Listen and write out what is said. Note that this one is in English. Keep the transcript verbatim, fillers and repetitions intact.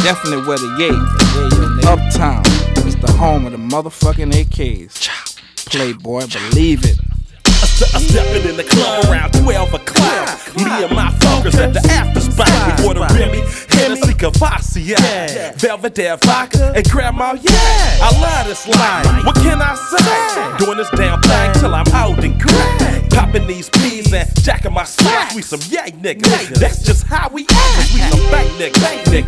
definitely where the yay. Uptown, it's the home of the motherfucking A Ks. Playboy, believe it. I'm stepping in the club around twelve o'clock. Me and my fuckers at the after spot. We order Remy, Hennessy, Cavassier, Belvedere vodka, and Grandma, yeah. I love this line. What can I say? Doing this damn thing till I'm old and gray. Popping these peas and jacking my socks. We some yay niggas. That's just how we act. We some bank niggas.